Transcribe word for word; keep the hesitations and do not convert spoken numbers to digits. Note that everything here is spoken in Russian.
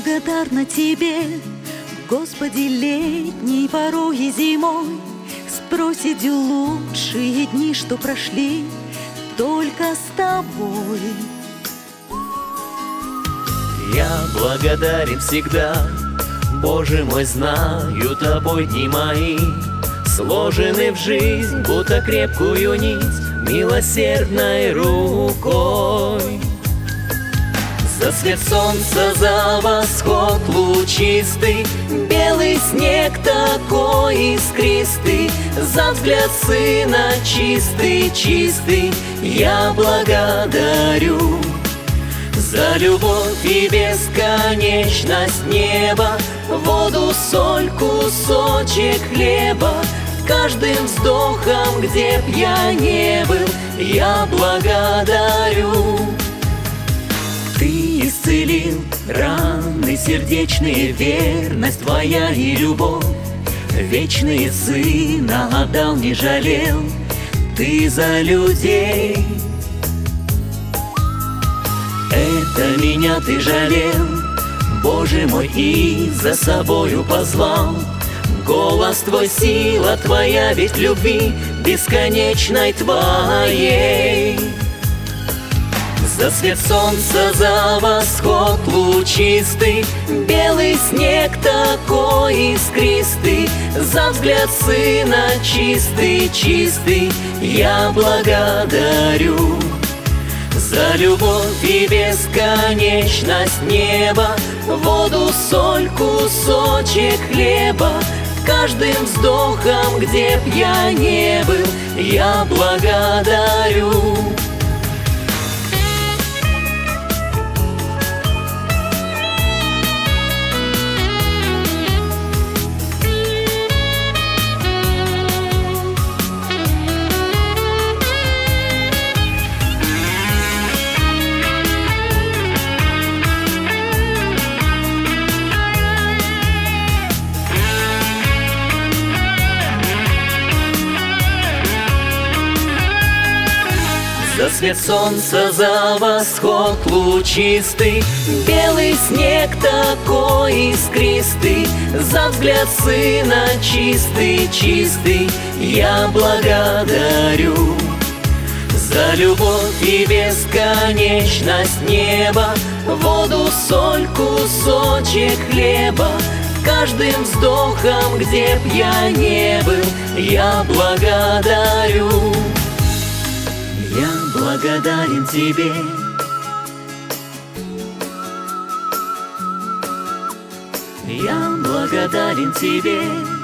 благодарна Тебе, Господи, летней порой и зимой, с проседью лучшие дни, что прошли только с Тобой. Я благодарен всегда, Боже мой, знаю, Тобой дни мои сложены в жизнь, будто крепкую нить милосердной рукой. За свет солнца, за восход лучистый, белый снег такой искристый, за взгляд сына чистый, чистый, я благодарю. За любовь и бесконечность неба, воду, соль, кусочек хлеба, каждым вздохом, где б я не был, я благодарю. Ты исцелил раны сердечные, верность Твоя и любовь, вечные Сына отдал, не жалел Ты за людей. Это меня Ты жалел, Боже мой, и за собою позвал. Голос Твой, сила Твоя, ведь любви бесконечной Твоей. За свет солнца, за восход лучистый, белый снег такой искристый, за взгляд сына чистый, чистый, я благодарю. За любовь и бесконечность неба, воду, соль, кусочек хлеба, каждым вздохом, где б я не был, я благодарю. За свет солнца, за восход лучистый, белый снег такой искристый, за взгляд сына чистый, чистый, я благодарю. За любовь и бесконечность неба, воду, соль, кусочек хлеба, каждым вздохом, где б я не был, я благодарю. Я благодарен Тебе. Я благодарен Тебе.